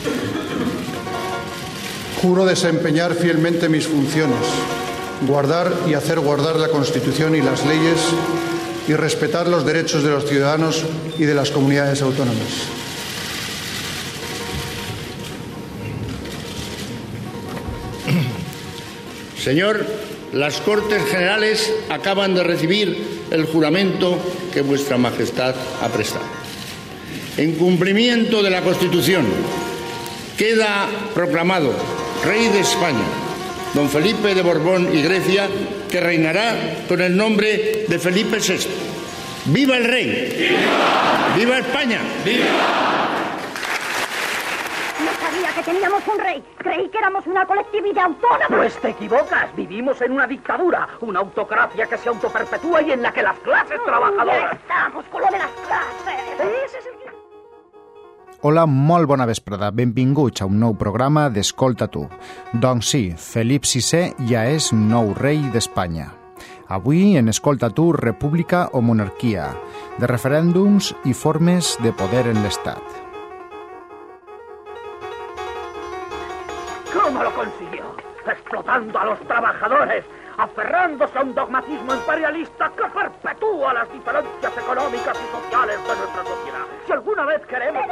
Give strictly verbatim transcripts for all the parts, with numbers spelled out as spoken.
Juro desempeñar fielmente mis funciones, guardar y hacer guardar la Constitución y las leyes y respetar los derechos de los ciudadanos y de las comunidades autónomas. Señor, las Cortes Generales acaban de recibir el juramento que Vuestra Majestad ha prestado. En cumplimiento de la Constitución, queda proclamado Rey de España, don Felipe de Borbón y Grecia, que reinará con el nombre de Felipe sexto. ¡Viva el Rey! ¡Viva! ¡Viva España! ¡Viva! No sabía que teníamos un rey. Creí que éramos una colectividad autónoma. Pues te equivocas. Vivimos en una dictadura, una autocracia que se autoperpetúa y en la que las clases Mm, trabajadoras... Ja estamos con lo de las clases. Ese es el... Hola, molt bona vesprada. Benvinguts a un nou programa d'Escolta tu. Doncs sí, Felip sisè ja és nou rei d'Espanya. Avui, en Escolta tu, república o monarquia, de referèndums i formes de poder en l'Estat. ¿Cómo lo consiguió? Explotando a los trabajadores, aferrándose a un dogmatismo imperialista que perpetúa las diferencias económicas y sociales de nuestra sociedad. Si alguna vez queremos...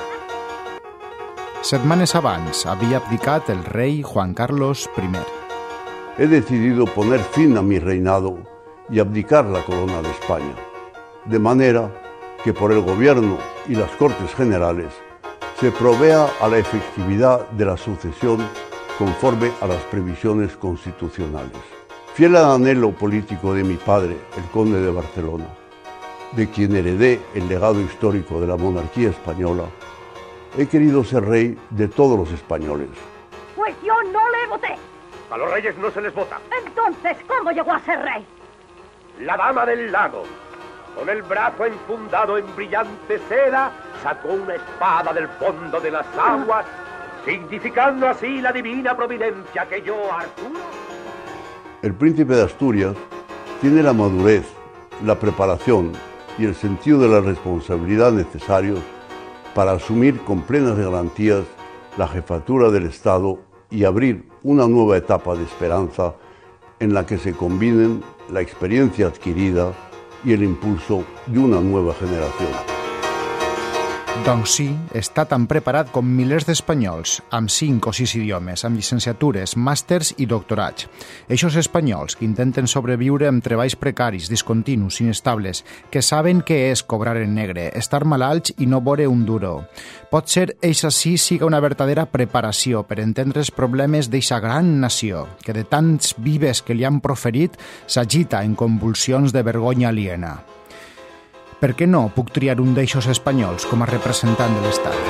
Setmanes abans havia abdicat el rei Juan Carlos primero. He decidido poner fin a mi reinado y abdicar la corona de España, de manera que por el gobierno y las Cortes Generales se provea a la efectividad de la sucesión conforme a las previsiones constitucionales. Fiel al anhelo político de mi padre, el conde de Barcelona, de quien heredé el legado histórico de la monarquía española, he querido ser rey de todos los españoles. Pues yo no le voté. A los reyes no se les vota. Entonces, ¿cómo llegó a ser rey? La dama del lago, con el brazo enfundado en brillante seda, sacó una espada del fondo de las aguas, significando así la divina providencia que yo, Arturo... El príncipe de Asturias tiene la madurez, la preparación y el sentido de la responsabilidad necesarios para asumir con plenas garantías la jefatura del Estado y abrir una nueva etapa de esperanza en la que se combinen la experiencia adquirida y el impulso de una nueva generación. Doncs sí, està tan preparat com milers d'espanyols, amb cinc o sis idiomes, amb llicenciatures, màsters i doctorats. Eixos espanyols que intenten sobreviure amb treballs precaris, discontinus, inestables, que saben què és cobrar en negre, estar malalts i no veure un duro. Pot ser eixa sí siga una verdadera preparació per entendre els problemes d'eixa gran nació, que de tants vives que li han proferit s'agita en convulsions de vergonya aliena. Per què no puc triar un d'eixos espanyols com a representant de l'Estat?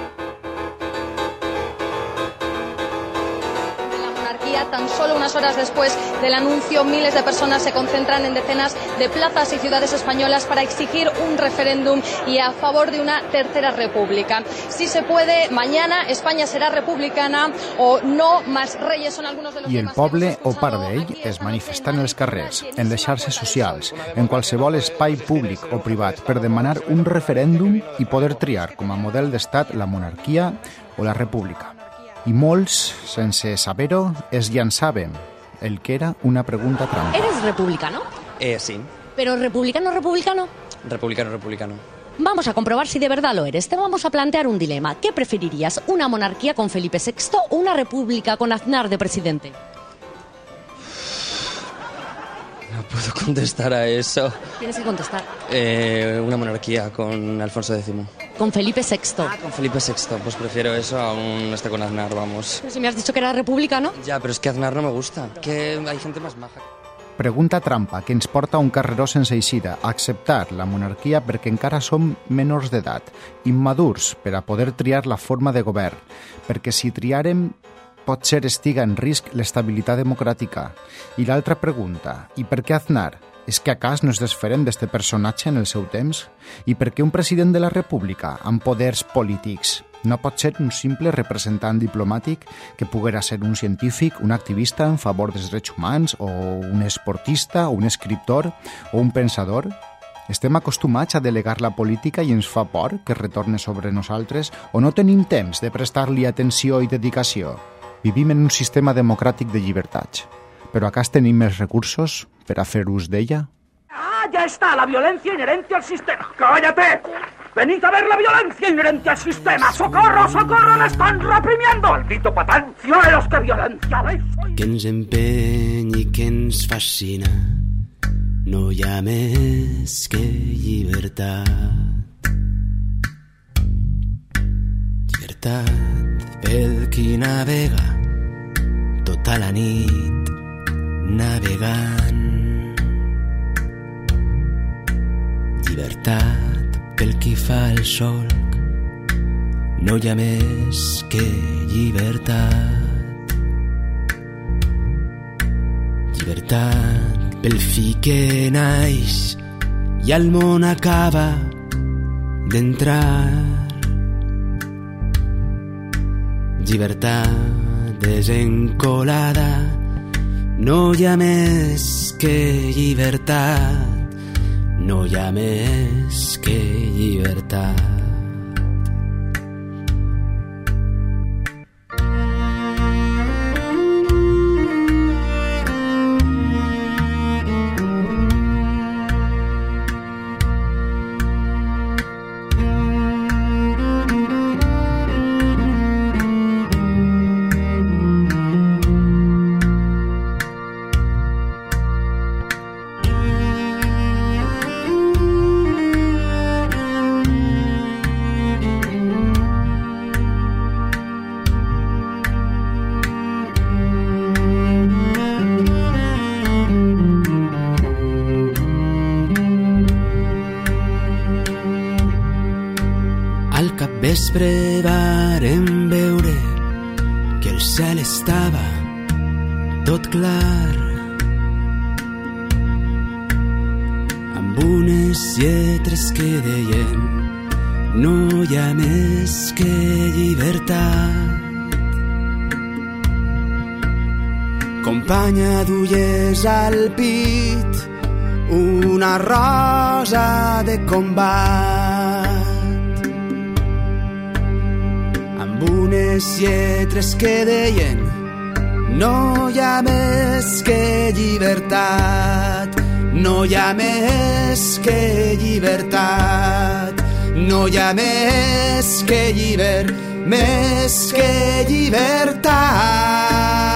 Tan solo unas horas después del anuncio, miles de personas se concentran en decenas de plazas y ciudades españolas para exigir un referéndum y a favor de una tercera república. Si se puede, mañana España será republicana o no más reyes son algunos de los I el temas poble que o hemos part escuchado d'ell aquí es esta manifesta noche. en els carrers, en les xarxes socials, en qualsevol espai públic o privat per demanar un referèndum i poder triar com a model d'estat la monarquia o la república. I molts, sense saber-ho, es llançaven el que era una pregunta trampa. ¿Eres republicano? Eh, sí. ¿Pero republicano, republicano? Republicano, republicano. Vamos a comprobar si de verdad lo eres. Te vamos a plantear un dilema. ¿Qué preferirías? ¿Una monarquía con Felipe sexto o una república con Aznar de presidente? No puedo contestar a eso. Tienes que contestar. Eh, una monarquía con Alfonso décimo. Con Felipe sexto. Ah, con Felipe sexto. Pues prefiero eso a un este con Aznar, vamos. Pero si me has dicho que era republicano. Ya, pero es que Aznar no me gusta. Que hay gente más maja. Pregunta trampa que ens porta a un carreró sense eixida, a acceptar la monarquia perquè encara som menors d'edat, immadurs per a poder triar la forma de govern, perquè si triarem pot ser estiga en risc l'estabilitat democràtica. I l'altra pregunta, i per què Aznar? És que acàs no es desferem d'este personatge en el seu temps? I per què un president de la República amb poders polítics no pot ser un simple representant diplomàtic que poguera ser un científic, un activista en favor dels drets humans o un esportista o un escriptor o un pensador? Estem acostumats a delegar la política i ens fa por que retorne sobre nosaltres o no tenim temps de prestar-li atenció i dedicació? Vivim en un sistema democràtic de llibertats, però acá tenim més recursos per a fer ús d'ella? Ah, ya está, la violencia inherente al sistema. ¡Cállate! ¡Venid a ver la violencia inherente al sistema! ¡Socorro, socorro! ¡Me están reprimiendo! ¡Maldito patán! ¡Cielos, qué violencia! Que ens empeny i que ens fascina, no hi ha més que llibertat. Llibertat pel qui navega tota la nit navegant. Llibertat pel qui fa el solc, no hi ha més que llibertat. Llibertat pel fi que naix i al món acaba d'entrar. Llibertat desencolada, no hi ha més que llibertat. No hi ha més que llibertat. Vespre vàrem veure que el cel estava tot clar, amb unes lletres que deien no hi ha més que llibertat. Companya, duies al pit una rosa de combat, unes lletres que deien no hi ha més que llibertat, no hi ha més que llibertat, no hi ha més que lliber, més que llibertat.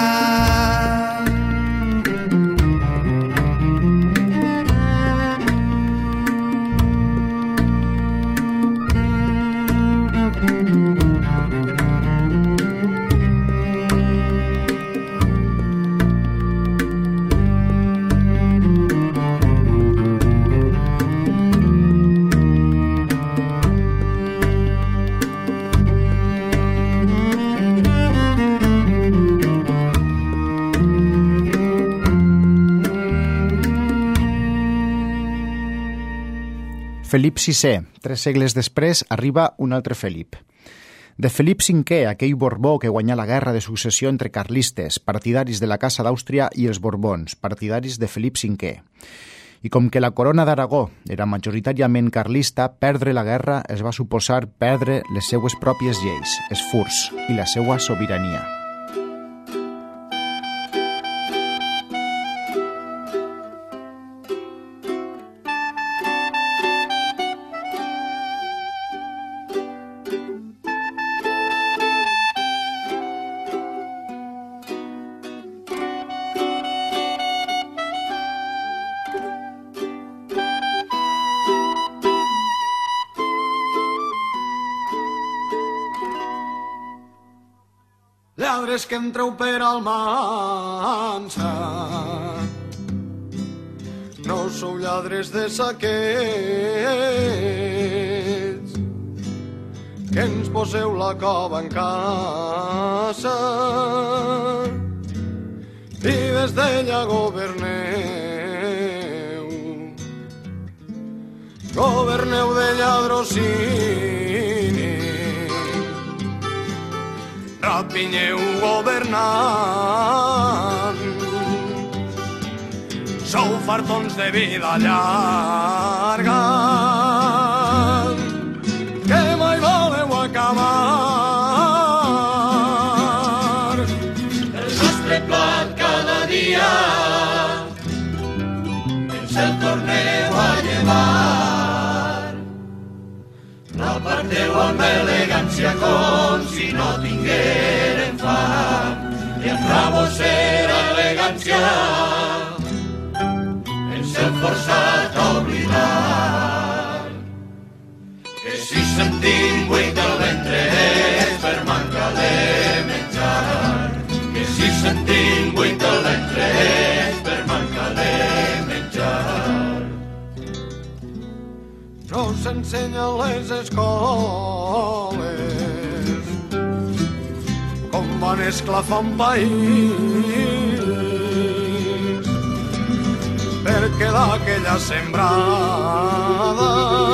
Felip sisè, tres segles després, arriba un altre Felip. De Felip cinquè, aquell Borbó que guanyà la guerra de successió entre carlistes, partidaris de la Casa d'Àustria, i els Borbons, partidaris de Felip cinquè. I com que la corona d'Aragó era majoritàriament carlista, perdre la guerra es va suposar perdre les seues pròpies lleis, els furs, i la seua sobirania. Lladres que entreu per Almansa, no sou lladres de saquets, que ens poseu la cova en casa i des d'ella governeu. Governeu de lladrocini, rapinyeu governant, sou fartons de vida llarga que mai voleu acabar. El nostre plat cada dia ens el torneu a llevar. L'aparteu amb elegància com si no tinguérem fam i amb la vostra elegància ens hem forçat a oblidar que si sentim buit el ventre és per manca de menjar, que si sentim buit el ventre és per manca de menjar. No s'ensenya a les escoles com van esclafar un país perquè d'aquella sembrada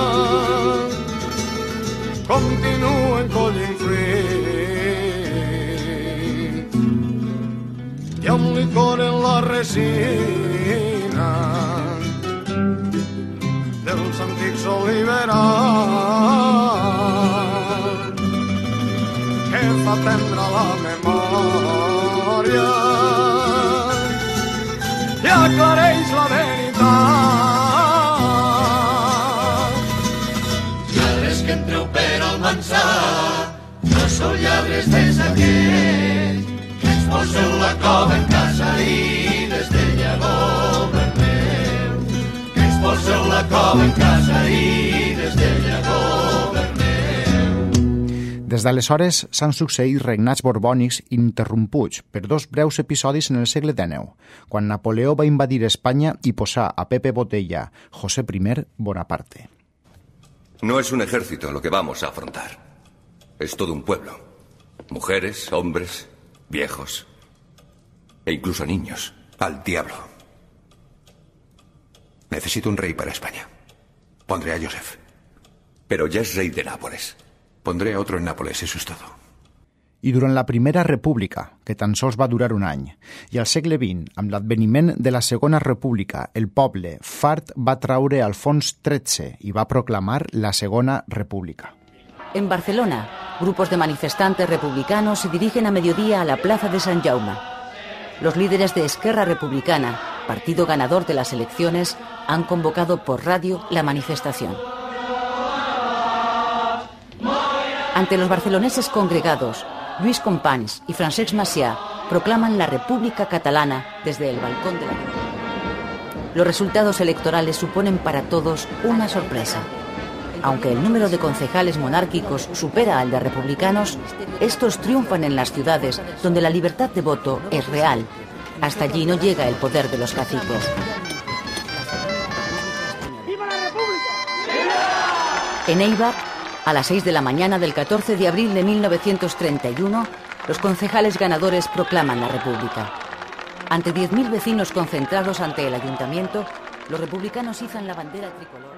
continuen collint fruit i amb licor en la resina dels antics oliverars que fa prendre la memòria i aclareix la veritat. Ja les que entreu per al mansar no sou lladres des d'aquells que ens poseu la cova en casa i des de llavor verneu, que ens poseu la cova en casa i des de llavor verneu. Des d'aleshores s'han succeït regnats borbònics interromputs per dos breus episodis en el segle dènou, quan Napoleó va invadir Espanya i posar a Pepe Botella, José I Bonaparte. No es un ejército lo que vamos a afrontar. Es todo un pueblo. Mujeres, hombres, viejos e incluso niños. Al diablo. Necesito un rey para España. Pondré a Joseph. Pero ya es rey de Nápoles. Pondré a otro en Nápoles, eso es todo. I durant la Primera República, que tan sols va durar un any, i al segle vint, amb l'adveniment de la Segona República, el poble, fart, va traure Alfons tretze i va proclamar la Segona República. En Barcelona, grupos de manifestantes republicanos se dirigen a mediodía a la Plaza de Sant Jaume. Los líderes de Esquerra Republicana, partido ganador de las elecciones, han convocado por radio la manifestación. Ante los barceloneses congregados, Lluís Companys y Francesc Macià proclaman la República Catalana desde el balcón de la... Los resultados electorales suponen para todos una sorpresa. Aunque el número de concejales monárquicos supera al de republicanos, estos triunfan en las ciudades donde la libertad de voto es real. Hasta allí no llega el poder de los caciques. ¡Viva la República! En Eibar, a las seis de la mañana del catorce de abril de mil novecientos treinta y uno, los concejales ganadores proclaman la República. Ante diez mil vecinos concentrados ante el ayuntamiento, los republicanos izan la bandera tricolor.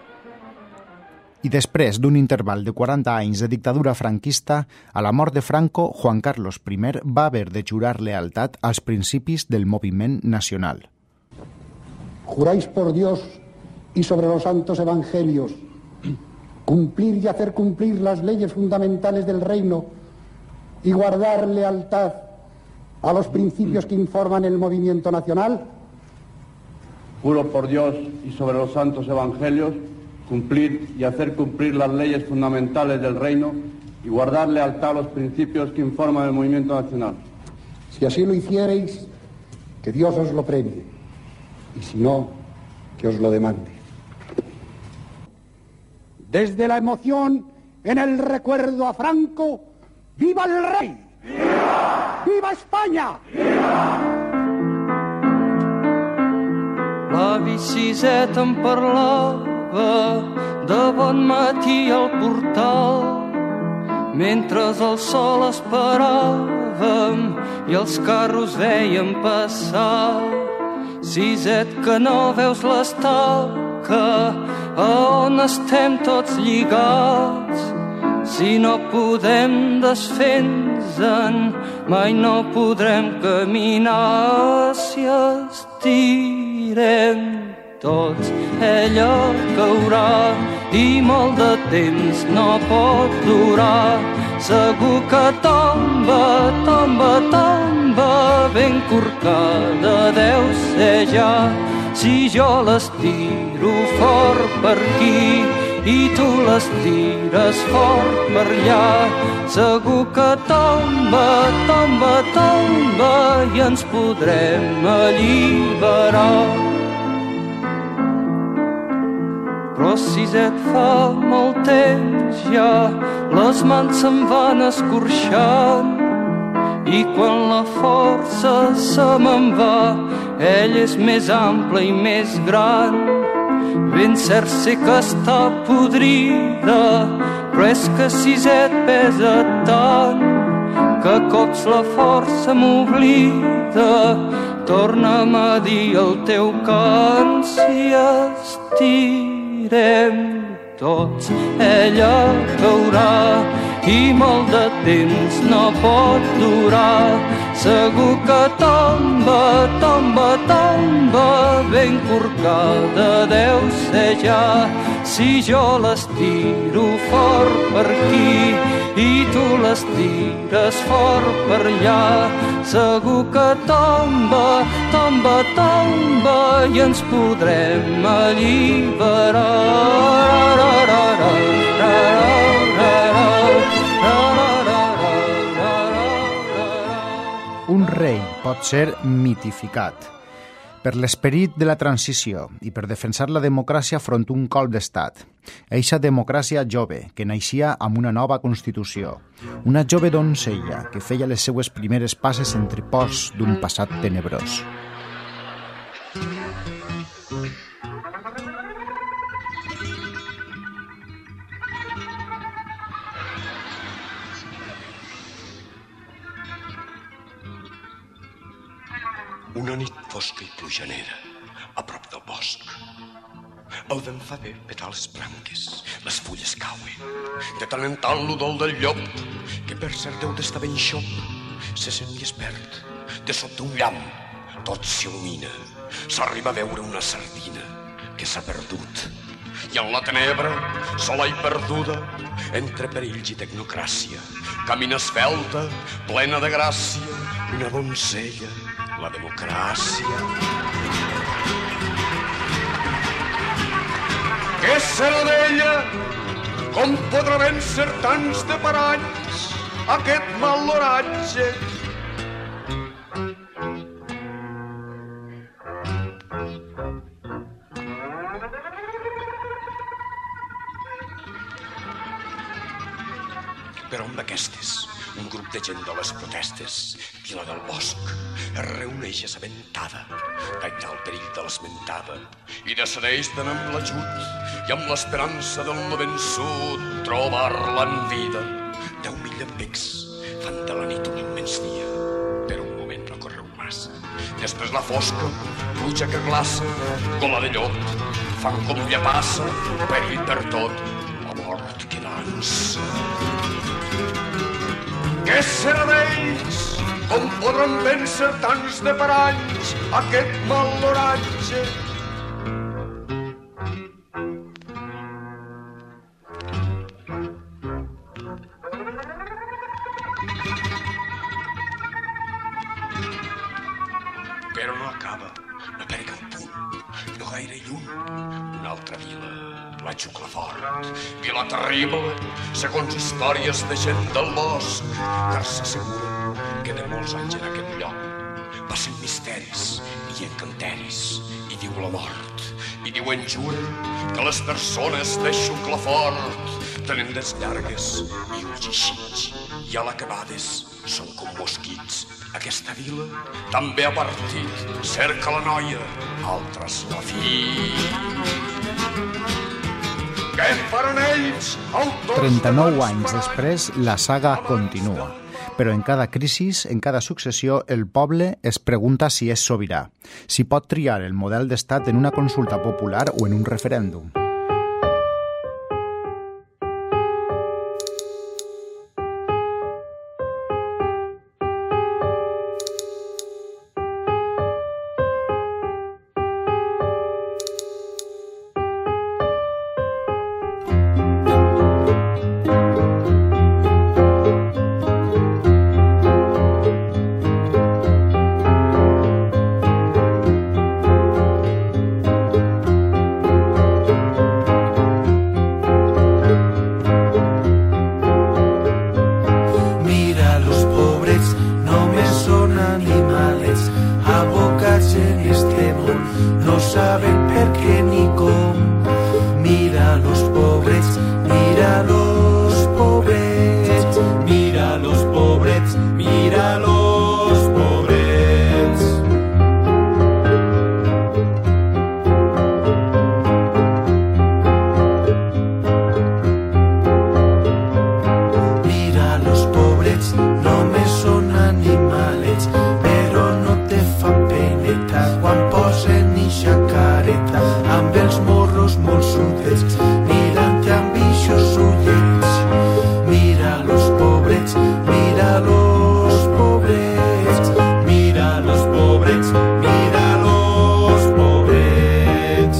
I després d'un interval de quaranta anys de dictadura franquista, a la mort de Franco, Juan Carlos I va haver de jurar lealtat als principis del moviment nacional. Juráis por Dios y sobre los santos evangelios cumplir y hacer cumplir las leyes fundamentales del reino y guardar lealtad a los principios que informan el movimiento nacional. Juro por Dios y sobre los santos evangelios cumplir y hacer cumplir las leyes fundamentales del reino y guardar lealtad a los principios que informan el movimiento nacional. Si así lo hiciereis, que Dios os lo premie, y si no, que os lo demande. Desde la emoción en el recuerdo a Franco, ¡viva el rey! ¡Viva! ¡Viva España! ¡Viva! La biciseta em parlava de bon matí al portal, mentre el sol esperàvem i els carros veiem passar. Siset, que no veus l'estaca a on estem tots lligats. Si no podem desfer-nos-en, mai no podrem caminar. Si estic resistirem tots. Ella caurà i molt de temps no pot durar. Segur que tomba, tomba, tomba, ben corcada deu ser ja. Si jo l'estiro fort per aquí i tu l'estires fort per allà, segur que tomba, tomba, tomba i ens podrem alliberar. Però si et fa molt temps ja, les mans se'n van escorxant i quan la força se me'n va, ell és més ample i més gran. Ben cert sé que està podrida, però és que si et pesa tant que a cops la força m'oblida. Torna'm a dir el teu cant si estirem tots. Ella caurà i molt de temps no pot durar. Segur que tomba, tomba, tomba, ben corcada deu ser ja. Si jo l'estiro fort per aquí i tu l'estires fort per allà, segur que tomba, tomba, tomba i ens podrem alliberar. Un rei pot ser mitificat per l'esperit de la transició i per defensar la democràcia front a un colp d'estat. Eixa democràcia jove, que naixia amb una nova Constitució. Una jove doncella que feia les seues primeres passes entre pors d'un passat tenebrós. Una nit fosca i plujanera, a prop del bosc. El vent fa bé petar les branques, les fulles cauen. De tant en tant l'udol del llop, que per cert deu d'estar ben xop, se sent i es perd. De sota un llamp, tot s'il·lumina. S'arriba a veure una sardina que s'ha perdut. I en la tenebra, sola i perduda, entre perills i tecnocràcia, camina esvelta, plena de gràcia, una doncella, la democràcia. Què serà d'ella? Com podrà vèncer tants de paranys aquest mal oratge? Però amb aquestes, un grup de gent de les protestes, Vila del Bosc, es reuneix assabentada, d'allà el perill de l'esmentada, i decideix d'anar amb l'ajut i amb l'esperança del no vençut trobar-la en vida. Deu mil llampecs fan de la nit un immens dia, per un moment no correu massa. Després la fosca, pluja que glaça, gola de llop, fan com ja passa, perill per tot, la mort que dansa. Què serà d'ells? Com podran vèncer tants de paranys aquest mal oratge? Però no acaba, no perd un punt, no gaire lluny. Una altra vila, la Xuclafort, vila terrible, segons històries de gent del bosc, car s'assegura que de molts anys en aquest lloc passen misteris i encanteris, i diu la mort, i diuen juren que les persones de Xuclafort tenen des llargues i ulls eixits, i a l'acabades són com mosquits. Aquesta vila també ha partit, cerca la noia, altres la fi. Què faran ells? trenta-nou anys després, la saga continua. Però en cada crisi, en cada successió, el poble es pregunta si és sobirà, si pot triar el model d'estat en una consulta popular o en un referèndum. pobrets, mira los pobrets. Mira los pobrets, només són animalets, però no te fa peneta quan posen ixa careta amb els morros molt sudets, mirant amb ixos ullets. Mira los pobrets, mira los pobrets, mira los pobrets, mira los pobrets.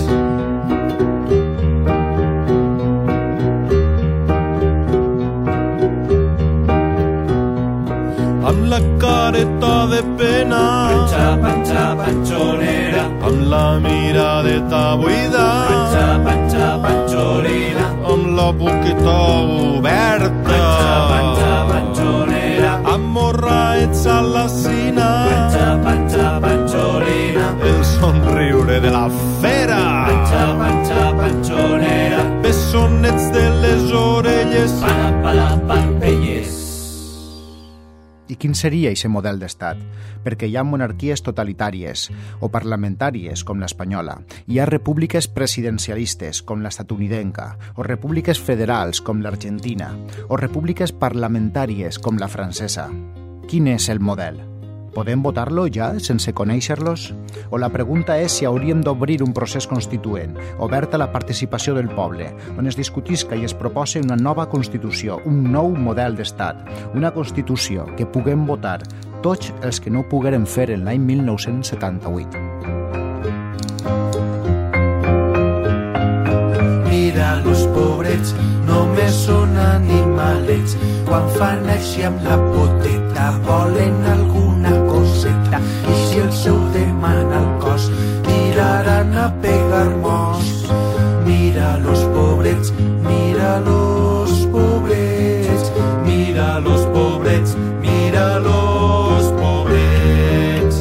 Amb la careta de pena, panxa, panxa, panxonera, amb la miradeta buida, panxa, panxa, panxolina, amb la boqueta oberta, panxa, panxa, panxonera, amb morraets a la sina, panxa, panxa, panxolina, el somriure de la fera, panxa, panxa, panxonera, bessonets de les orelles, para, para, parpelles. I quin seria aquest model d'estat? Perquè hi ha monarquies totalitàries o parlamentàries, com l'espanyola. Hi ha repúbliques presidencialistes, com l'estatunidenca, o repúbliques federals, com l'Argentina, o repúbliques parlamentàries, com la francesa. Quin és el model? Podem votar-lo ja, sense conèixer-los? O la pregunta és si hauríem d'obrir un procés constituent, obert a la participació del poble, on es discutisca i es proposa una nova Constitució, un nou model d'estat, una Constitució que puguem votar tots els que no ho pogueren fer en l'any mil nou-cents setanta-vuit. Mira los pobrets, només són animalets, quan fan així amb la poteta volen alguna coseta, i si el seu demana el cos tiraran a pegar mos. Mira los pobrets, mira los pobrets, mira los pobrets, mira los pobrets.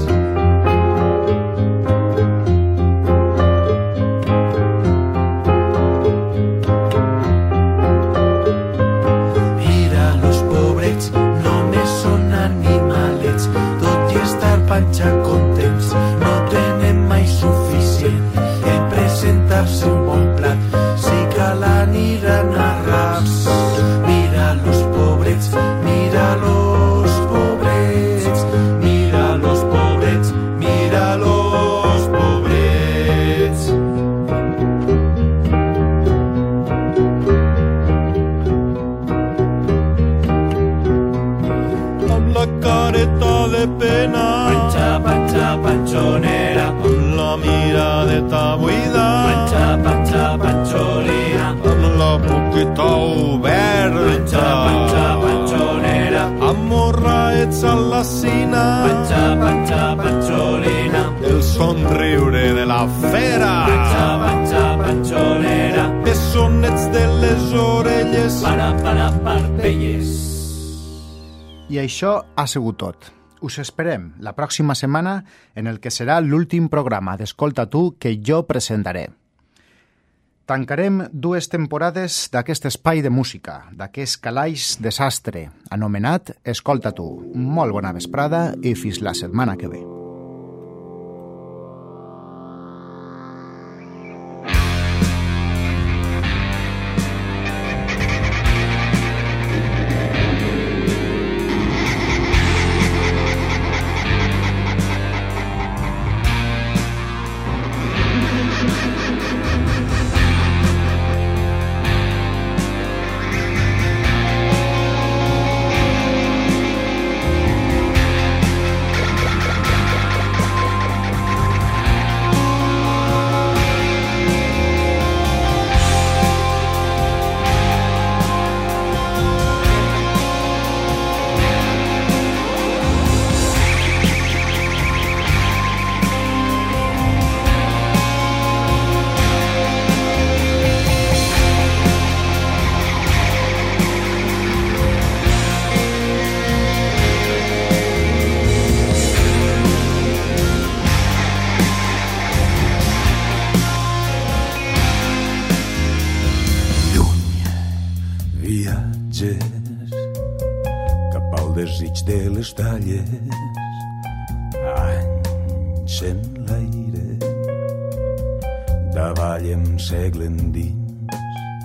Mira los pobrets, només són animalets, tot i estar panxa contents, no tenen mai suficient en presentar-se un bon plat, si cal aniran a raps. Mira los pobrets, mira los pobrets, mira los pobrets, mira los pobrets. Amb la careta de pena, panxa, panxa, panxonera, amb la miradeta buida, panxa, panxa, panxolina, amb la boqueta oberta, panxa, panxa, panxonera, amb morraets a la sina, panxa, panxa, panxolina, el somriure de la fera, panxa, panxa, panxonera, bessonets de les orelles, para, para, parpelles. I això ha sigut tot. Us esperem la pròxima setmana en el que serà l'últim programa d'Escolta Tu que jo presentaré. Tancarem dues temporades d'aquest espai de música, d'aquest calaix desastre, anomenat Escolta Tu. Molt bona vesprada i fins la setmana que ve. desig de les dalles, anys en l'aire, davall em seglen dins.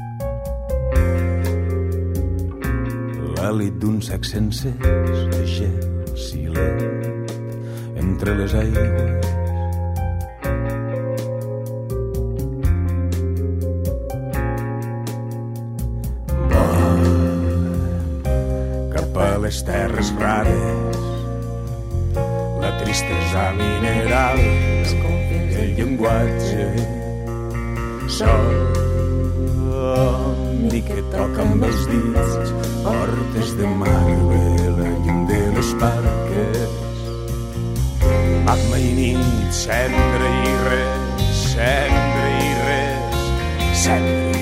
L'àlit d'uns sacs sencers de gel silent entre les aigües. Les terres rares, la tristesa mineral, el llenguatge, somni que toca amb els dits, portes de marbre, la llum de les barques, magma i nit, cendra i res, cendra i res, cendra i res.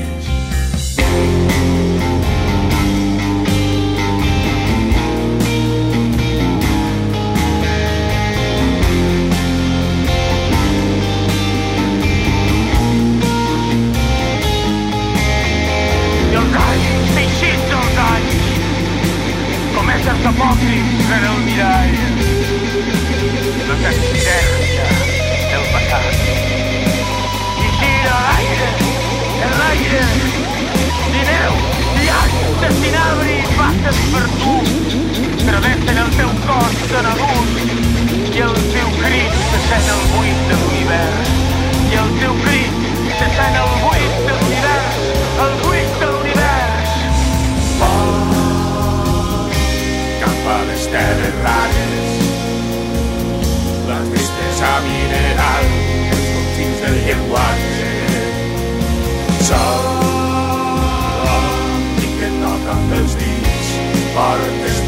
Els apòcrifs en el mirall, la tanquerja del passat. I gira l'aire, en l'aire, i neu, llacs de cinabri passen per tu, travessen el teu cos conegut, i el teu crit se sent el buit de l'univers, i el teu crit se sent el buit de l'univers, el buit de l'univers. Oh! A les terres rares, la tristesa mineral, els confins del llenguatge, somni que toca amb els dits, portes